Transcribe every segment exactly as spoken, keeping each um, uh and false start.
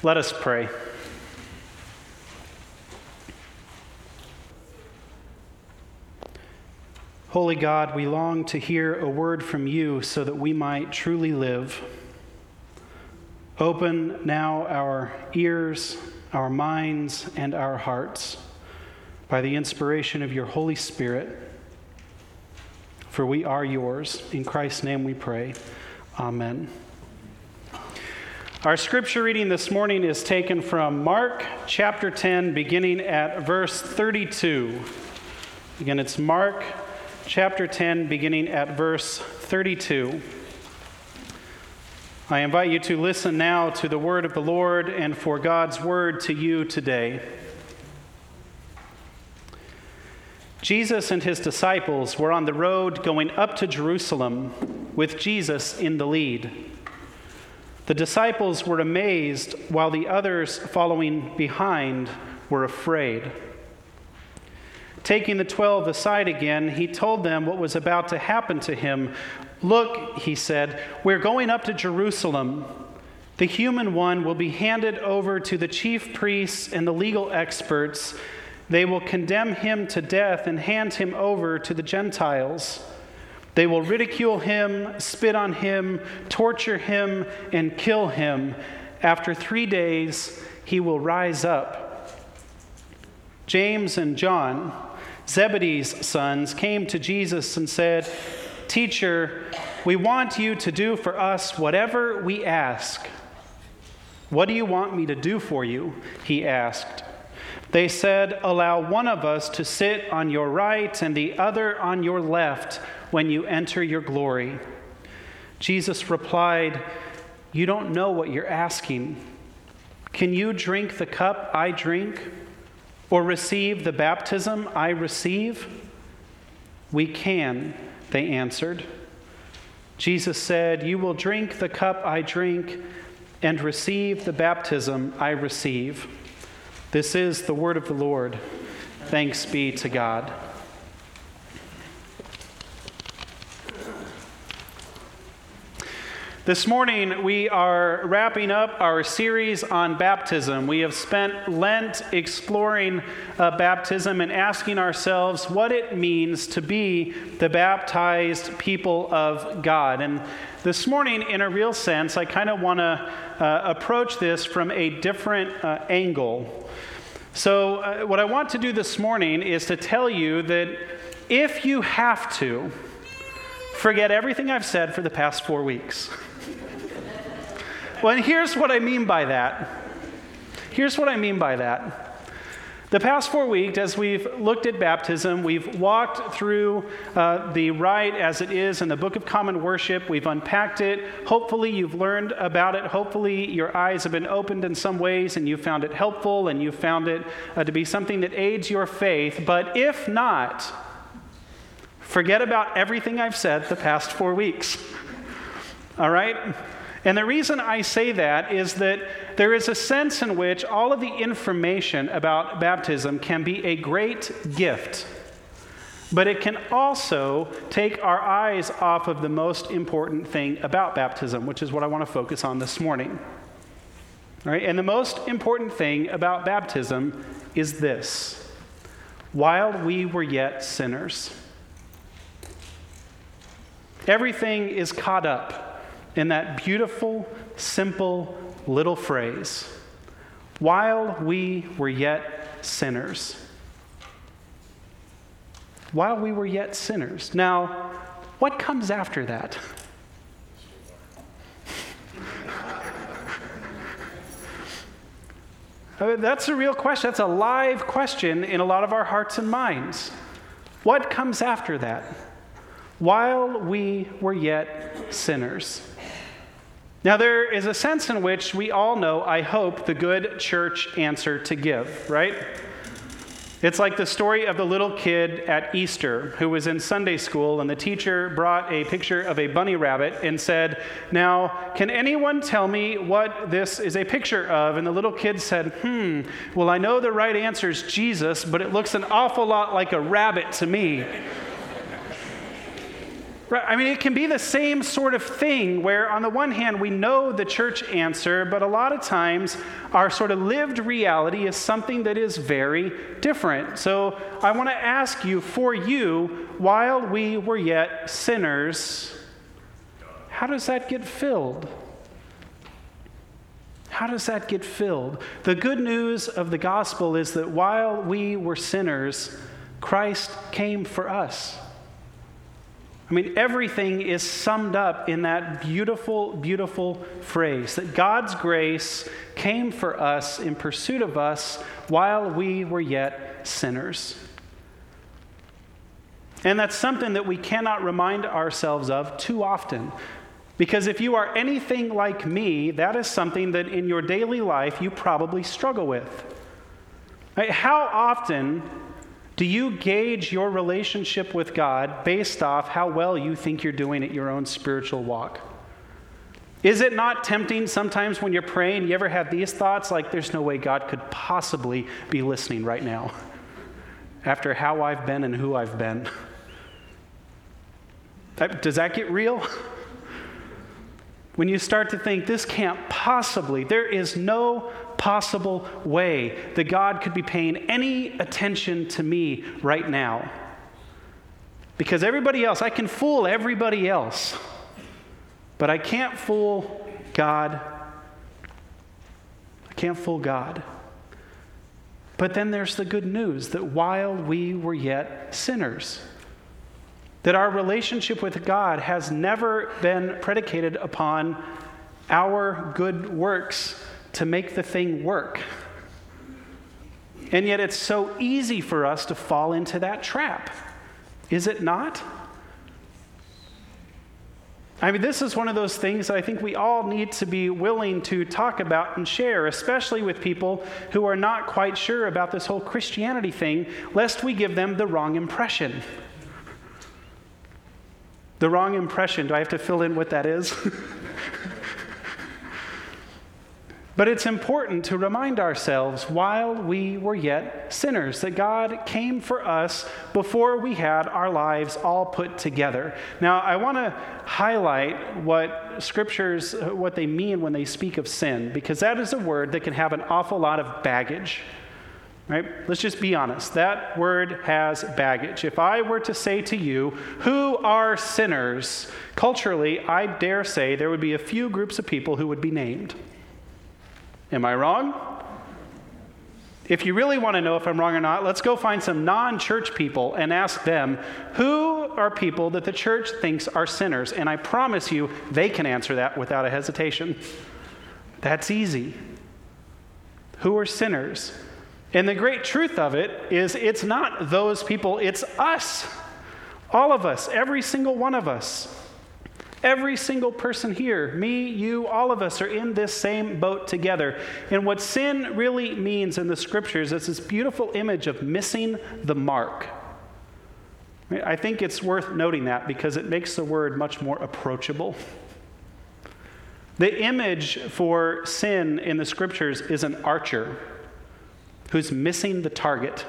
Let us pray. Holy God, we long to hear a word from you so that we might truly live. Open now our ears, our minds, and our hearts by the inspiration of your Holy Spirit, for we are yours. In Christ's name we pray. Amen. Our scripture reading this morning is taken from Mark chapter ten, beginning at verse thirty-two. Again, it's Mark chapter ten, beginning at verse thirty-two. I invite you to listen now to the word of the Lord and for God's word to you today. Jesus and his disciples were on the road going up to Jerusalem with Jesus in the lead. The disciples were amazed while the others following behind were afraid. Taking the twelve aside again, he told them what was about to happen to him. "Look," he said, "we're going up to Jerusalem. The human one will be handed over to the chief priests and the legal experts. They will condemn him to death and hand him over to the Gentiles. They will ridicule him, spit on him, torture him, and kill him. After three days, he will rise up." James and John, Zebedee's sons, came to Jesus and said, "Teacher, we want you to do for us whatever we ask." "What do you want me to do for you?" he asked. They said, "Allow one of us to sit on your right and the other on your left when you enter your glory." Jesus replied, "You don't know what you're asking. Can you drink the cup I drink, or receive the baptism I receive?" "We can," they answered. Jesus said, "You will drink the cup I drink and receive the baptism I receive." This is the word of the Lord. Thanks be to God. This morning, we are wrapping up our series on baptism. We have spent Lent exploring uh, baptism and asking ourselves what it means to be the baptized people of God. And this morning, in a real sense, I kind of want to uh, approach this from a different uh, angle. So uh, what I want to do this morning is to tell you that if you have to, forget everything I've said for the past four weeks. Well, and here's what I mean by that. Here's what I mean by that. The past four weeks, as we've looked at baptism, we've walked through uh, the rite as it is in the Book of Common Worship. We've unpacked it. Hopefully you've learned about it. Hopefully your eyes have been opened in some ways and you found it helpful and you found it uh, to be something that aids your faith. But if not, forget about everything I've said the past four weeks. All right? And the reason I say that is that there is a sense in which all of the information about baptism can be a great gift, but it can also take our eyes off of the most important thing about baptism, which is what I want to focus on this morning. All right? And the most important thing about baptism is this: while we were yet sinners. Everything is caught up in that beautiful, simple little phrase, while we were yet sinners. While we were yet sinners. Now, what comes after that? That's a real question. That's a live question in a lot of our hearts and minds. What comes after that? While we were yet sinners. Now, there is a sense in which we all know, I hope, the good church answer to give, right? It's like the story of the little kid at Easter who was in Sunday school, and the teacher brought a picture of a bunny rabbit and said, "Now, can anyone tell me what this is a picture of?" And the little kid said, hmm, well, I know the right answer is Jesus, but it looks an awful lot like a rabbit to me. Right? I mean, it can be the same sort of thing where on the one hand, we know the church answer, but a lot of times our sort of lived reality is something that is very different. So I want to ask you, for you, while we were yet sinners, how does that get filled? How does that get filled? The good news of the gospel is that while we were sinners, Christ came for us. I mean, everything is summed up in that beautiful, beautiful phrase that God's grace came for us in pursuit of us while we were yet sinners. And that's something that we cannot remind ourselves of too often. Because if you are anything like me, that is something that in your daily life you probably struggle with. Right? How often do you gauge your relationship with God based off how well you think you're doing at your own spiritual walk? Is it not tempting sometimes when you're praying, you ever have these thoughts like, there's no way God could possibly be listening right now after how I've been and who I've been? Does that get real? When you start to think, this can't possibly, there is no possible way that God could be paying any attention to me right now. Because everybody else, I can fool everybody else, but I can't fool God. I can't fool God. But then there's the good news that while we were yet sinners, that our relationship with God has never been predicated upon our good works to make the thing work. And yet it's so easy for us to fall into that trap. Is it not? I mean, this is one of those things that I think we all need to be willing to talk about and share, especially with people who are not quite sure about this whole Christianity thing, lest we give them the wrong impression. The wrong impression. Do I have to fill in what that is? But it's important to remind ourselves while we were yet sinners that God came for us before we had our lives all put together. Now, I want to highlight what scriptures, what they mean when they speak of sin, because that is a word that can have an awful lot of baggage. Right? Let's just be honest. That word has baggage. If I were to say to you, who are sinners? Culturally, I dare say there would be a few groups of people who would be named. Am I wrong? If you really want to know if I'm wrong or not, let's go find some non-church people and ask them, who are people that the church thinks are sinners? And I promise you, they can answer that without a hesitation. That's easy. Who are sinners? And the great truth of it is it's not those people, it's us. All of us, every single one of us. Every single person here, me, you, all of us are in this same boat together. And what sin really means in the scriptures is this beautiful image of missing the mark. I think it's worth noting that because it makes the word much more approachable. The image for sin in the scriptures is an archer who's missing the target.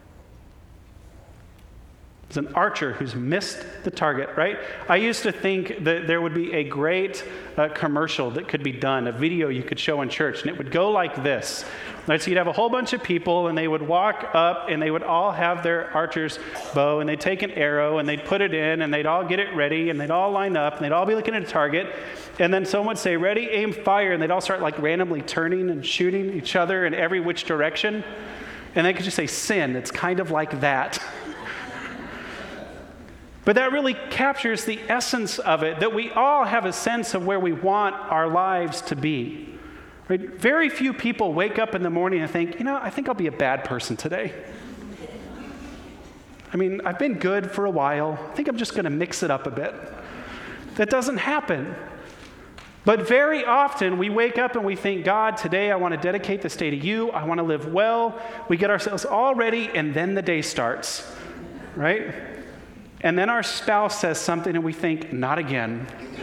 It's an archer who's missed the target, right? I used to think that there would be a great uh, commercial that could be done, a video you could show in church, and it would go like this. Right? So you'd have a whole bunch of people, and they would walk up, and they would all have their archer's bow, and they'd take an arrow, and they'd put it in, and they'd all get it ready, and they'd all line up, and they'd all be looking at a target, and then someone would say, ready, aim, fire, and they'd all start like randomly turning and shooting each other in every which direction, and they could just say, sin. It's kind of like that. But that really captures the essence of it, that we all have a sense of where we want our lives to be. Right? Very few people wake up in the morning and think, you know, I think I'll be a bad person today. I mean, I've been good for a while. I think I'm just going to mix it up a bit. That doesn't happen. But very often we wake up and we think, God, today I want to dedicate this day to you. I want to live well. We get ourselves all ready, and then the day starts, right? And then our spouse says something and we think, not again.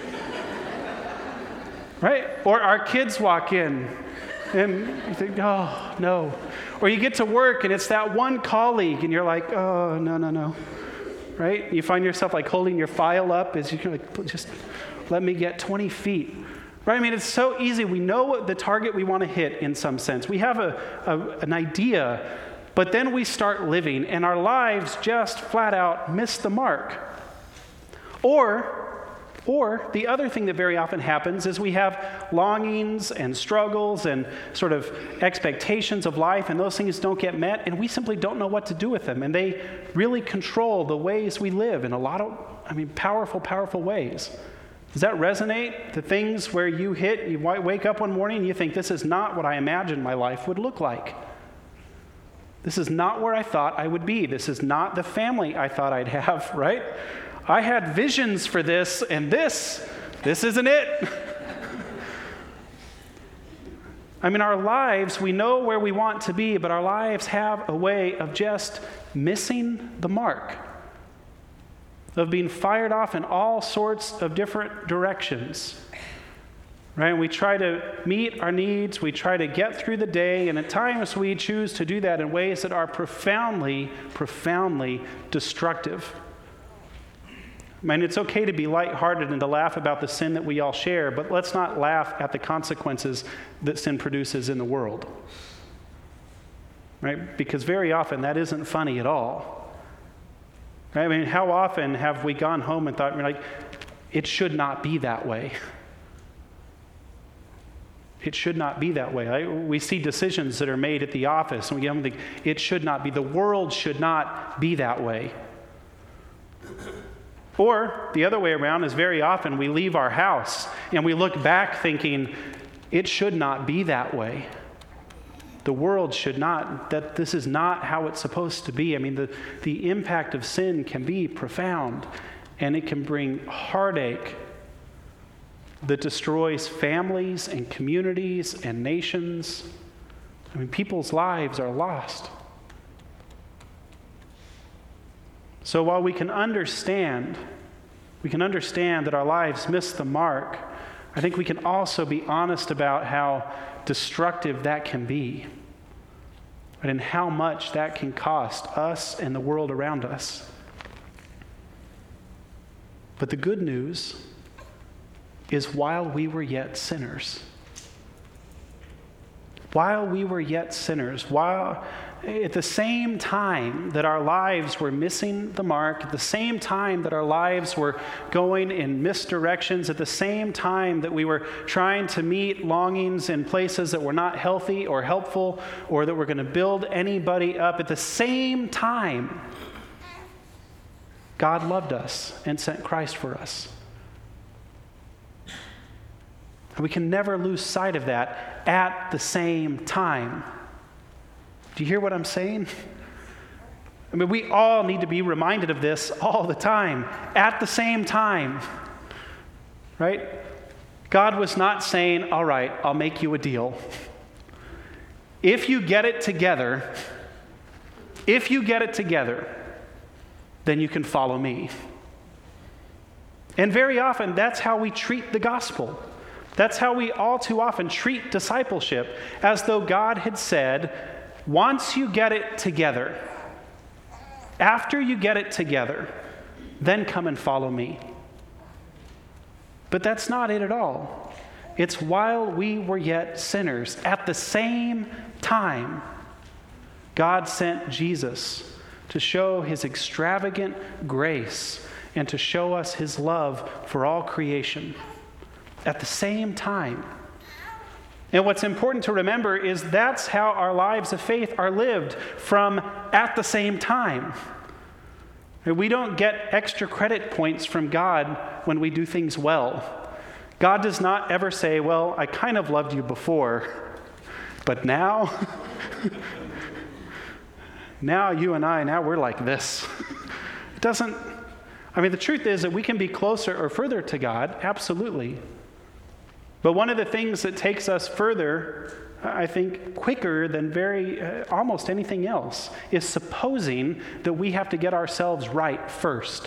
Right? Or our kids walk in and you think, oh, no. Or you get to work and it's that one colleague and you're like, oh, no, no, no. right? You find yourself like holding your file up as you can like, just let me get twenty feet. Right? I mean, it's so easy. We know what the target we want to hit in some sense. We have a, a, an idea, but then we start living, and our lives just flat out miss the mark. Or, or the other thing that very often happens is we have longings and struggles and sort of expectations of life, and those things don't get met, and we simply don't know what to do with them. And they really control the ways we live in a lot of, I mean, powerful, powerful ways. Does that resonate? The things where you hit, you wake up one morning and you think, this is not what I imagined my life would look like. This is not where I thought I would be. This is not the family I thought I'd have, right? I had visions for this, and this, this isn't it. I mean, our lives, we know where we want to be, but our lives have a way of just missing the mark, of being fired off in all sorts of different directions. Right? And we try to meet our needs, we try to get through the day, and at times we choose to do that in ways that are profoundly, profoundly destructive. I mean, it's okay to be lighthearted and to laugh about the sin that we all share, but let's not laugh at the consequences that sin produces in the world. Right? Because very often that isn't funny at all. Right? I mean, how often have we gone home and thought, like, it should not be that way. It should not be that way. I, we see decisions that are made at the office, and we get them and think, it should not be. The world should not be that way. Or the other way around is very often we leave our house and we look back thinking, it should not be that way. The world should not, that this is not how it's supposed to be. I mean, the, the impact of sin can be profound, and it can bring heartache that destroys families and communities and nations. I mean, people's lives are lost. So while we can understand, we can understand that our lives miss the mark, I think we can also be honest about how destructive that can be, and how much that can cost us and the world around us. But the good news is while we were yet sinners, while we were yet sinners, while at the same time that our lives were missing the mark, at the same time that our lives were going in misdirections, at the same time that we were trying to meet longings in places that were not healthy or helpful or that were going to build anybody up, at the same time, God loved us and sent Christ for us. We can never lose sight of that at the same time. Do you hear what I'm saying? I mean, we all need to be reminded of this all the time, at the same time. Right? God was not saying, all right, I'll make you a deal. If you get it together, if you get it together, then you can follow me. And very often, that's how we treat the gospel. That's how we all too often treat discipleship, as though God had said, once you get it together, after you get it together, then come and follow me. But that's not it at all. It's while we were yet sinners, at the same time, God sent Jesus to show his extravagant grace and to show us his love for all creation. At the same time. And what's important to remember is that's how our lives of faith are lived, from at the same time. We don't get extra credit points from God when we do things well. God does not ever say, well, I kind of loved you before, but now, now you and I, now we're like this. It doesn't, I mean, the truth is that we can be closer or further to God, absolutely. But one of the things that takes us further, I think, quicker than very uh, almost anything else, is supposing that we have to get ourselves right first.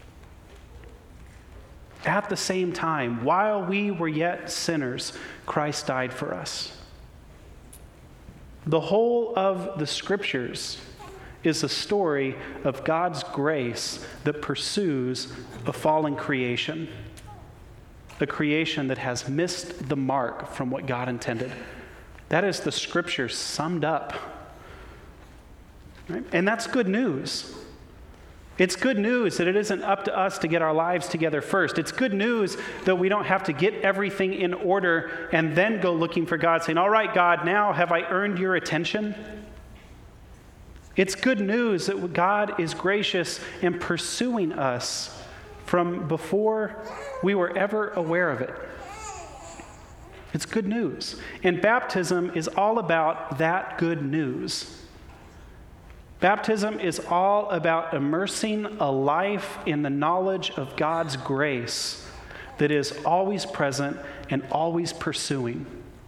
At the same time, while we were yet sinners, Christ died for us. The whole of the Scriptures is the story of God's grace that pursues a fallen creation, a creation that has missed the mark from what God intended. That is the Scripture summed up. Right? And that's good news. It's good news that it isn't up to us to get our lives together first. It's good news that we don't have to get everything in order and then go looking for God, saying, all right, God, now have I earned your attention? It's good news that God is gracious in pursuing us from before we were ever aware of it. It's good news. And baptism is all about that good news. Baptism is all about immersing a life in the knowledge of God's grace that is always present and always pursuing.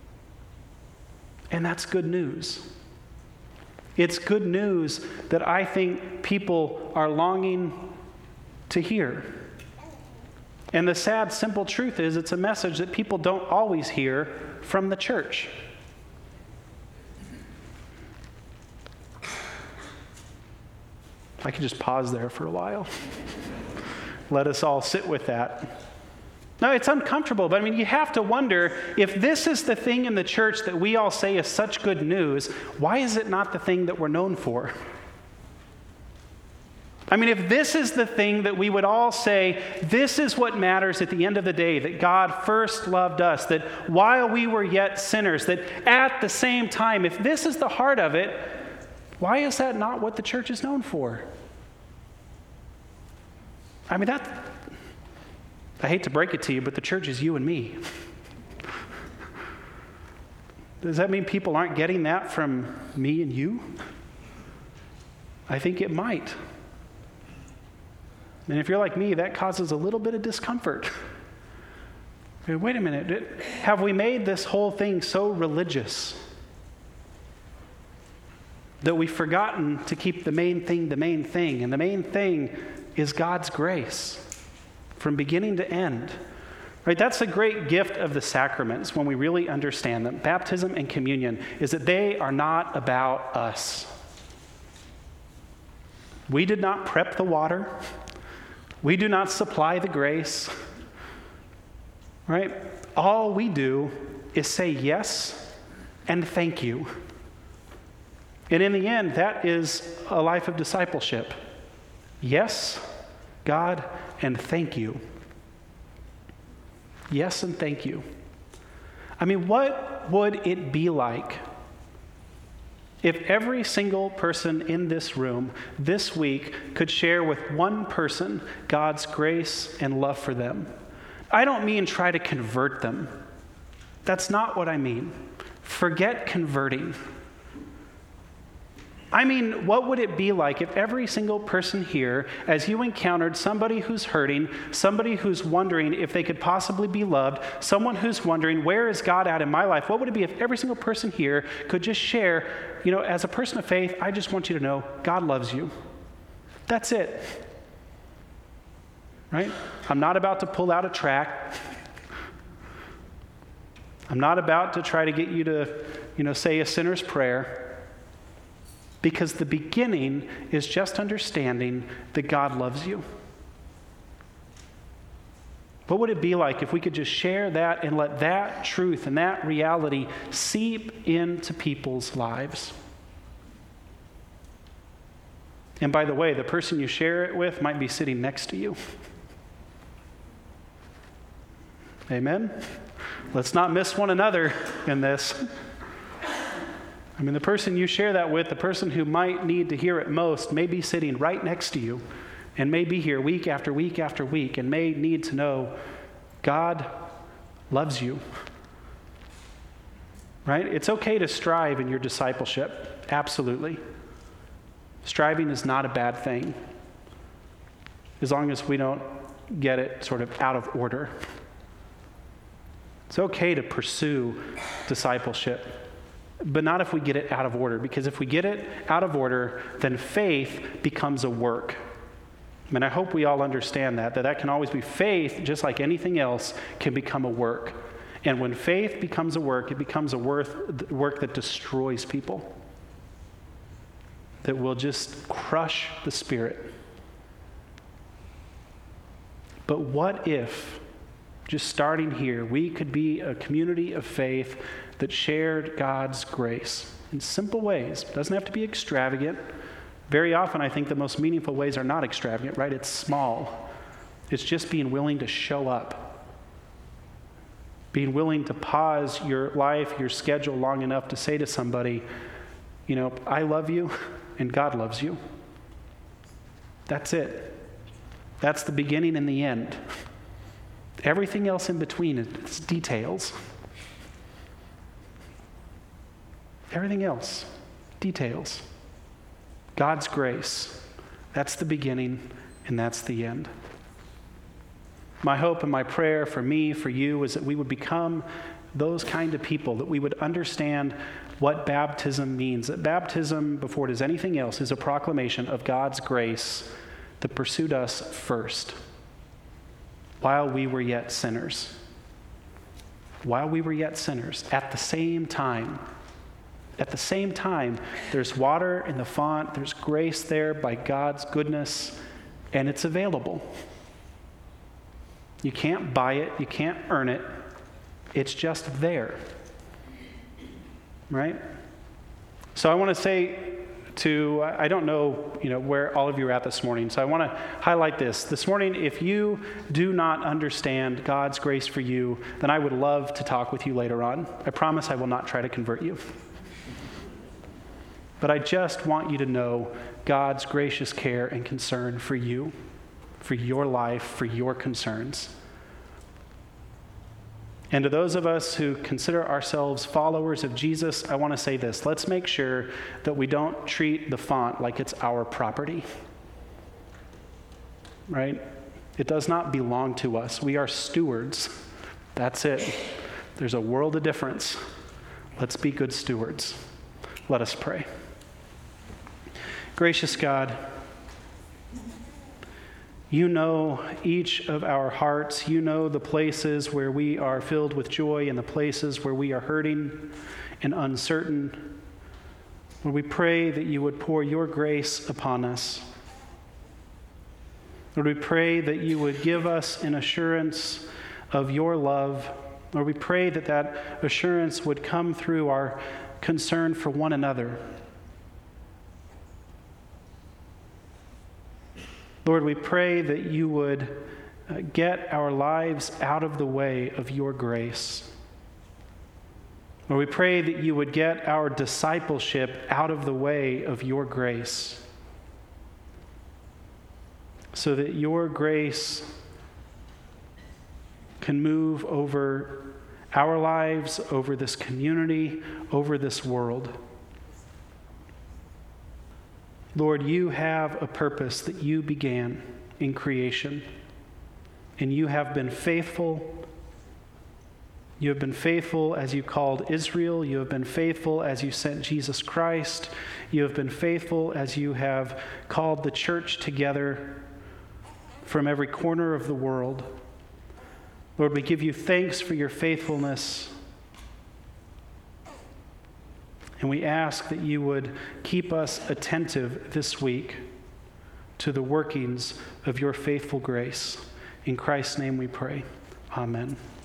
And that's good news. It's good news that I think people are longing to hear. And the sad, simple truth is it's a message that people don't always hear from the church. I could just pause there for a while. Let us all sit with that. No, it's uncomfortable, but I mean, you have to wonder, if this is the thing in the church that we all say is such good news, why is it not the thing that we're known for? I mean, if this is the thing that we would all say, this is what matters at the end of the day, that God first loved us, that while we were yet sinners, that at the same time, if this is the heart of it, why is that not what the church is known for? I mean, that, I hate to break it to you, but the church is you and me. Does that mean people aren't getting that from me and you? I think it might. And if you're like me, that causes a little bit of discomfort. I mean, wait a minute, have we made this whole thing so religious that we've forgotten to keep the main thing the main thing? And the main thing is God's grace from beginning to end. Right? That's the great gift of the sacraments when we really understand them. Baptism and communion is that they are not about us. We did not prep the water. We do not supply the grace. Right? All we do is say yes and thank you. And in the end, that is a life of discipleship. Yes, God, and thank you. Yes, and thank you. I mean, what would it be like if every single person in this room this week could share with one person God's grace and love for them? I don't mean try to convert them. That's not what I mean. Forget converting. I mean, what would it be like if every single person here, as you encountered somebody who's hurting, somebody who's wondering if they could possibly be loved, someone who's wondering, where is God at in my life? What would it be if every single person here could just share, you know, as a person of faith, I just want you to know God loves you. That's it. Right? I'm not about to pull out a tract. I'm not about to try to get you to, you know, say a sinner's prayer. Because the beginning is just understanding that God loves you. What would it be like if we could just share that and let that truth and that reality seep into people's lives? And by the way, the person you share it with might be sitting next to you. Amen? Let's not miss one another in this. I mean, the person you share that with, the person who might need to hear it most, may be sitting right next to you and may be here week after week after week and may need to know God loves you. Right? It's okay to strive in your discipleship. Absolutely. Striving is not a bad thing, as long as we don't get it sort of out of order. It's okay to pursue discipleship, but not if we get it out of order. Because if we get it out of order, then faith becomes a work. I mean, I hope we all understand that, that that can always be faith, just like anything else, can become a work. And when faith becomes a work, it becomes a work, work that destroys people. that will just crush the spirit. But what if, just starting here, we could be a community of faith that shared God's grace in simple ways? It doesn't have to be extravagant. Very often, I think the most meaningful ways are not extravagant, right? It's small. It's just being willing to show up. Being willing to pause your life, your schedule long enough to say to somebody, you know, I love you and God loves you. That's it. That's the beginning and the end. Everything else in between is details. Everything else, details. God's grace, that's the beginning and that's the end. My hope and my prayer for me, for you, is that we would become those kind of people, that we would understand what baptism means. That baptism, before it is anything else, is a proclamation of God's grace that pursued us first, while we were yet sinners. While we were yet sinners, at the same time, at the same time, there's water in the font, there's grace there by God's goodness, and it's available. You can't buy it, you can't earn it, it's just there. Right? So I want to say to, I don't know, you know, where all of you are at this morning, so I want to highlight this. This morning, if you do not understand God's grace for you, then I would love to talk with you later on. I promise I will not try to convert you. But I just want you to know God's gracious care and concern for you, for your life, for your concerns. And to those of us who consider ourselves followers of Jesus, I want to say this. Let's make sure that we don't treat the font like it's our property. Right? It does not belong to us. We are stewards. That's it. There's a world of difference. Let's be good stewards. Let us pray. Gracious God, you know each of our hearts. You know the places where we are filled with joy and the places where we are hurting and uncertain. Lord, we pray that you would pour your grace upon us. Lord, we pray that you would give us an assurance of your love. Lord, we pray that that assurance would come through our concern for one another. Lord, we pray that you would uh, get our lives out of the way of your grace. Lord, we pray that you would get our discipleship out of the way of your grace, so that your grace can move over our lives, over this community, over this world. Lord, you have a purpose that you began in creation, and you have been faithful. You have been faithful as you called Israel. You have been faithful as you sent Jesus Christ. You have been faithful as you have called the church together from every corner of the world. Lord, we give you thanks for your faithfulness. And we ask that you would keep us attentive this week to the workings of your faithful grace. In Christ's name we pray. Amen.